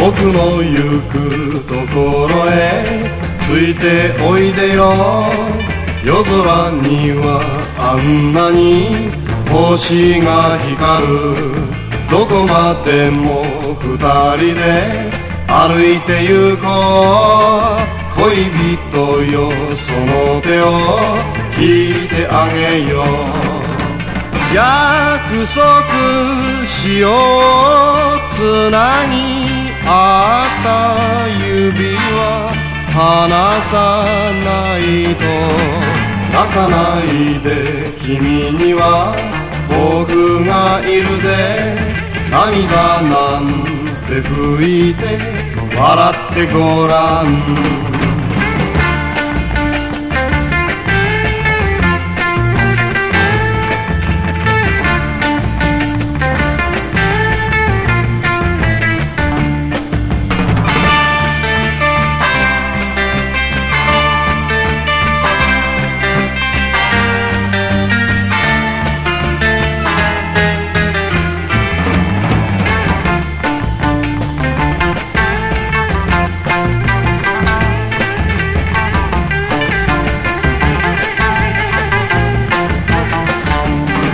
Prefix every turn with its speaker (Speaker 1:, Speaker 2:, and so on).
Speaker 1: 僕の行くところへついておいでよ。夜空にはあんなに星が光る。どこまでも二人で歩いて行こう。恋人よその手を引いてあげよう。約束しようつなぎ合った指は離さないと。泣かないで君には僕がいるぜ。涙なんて拭いて笑ってごらん。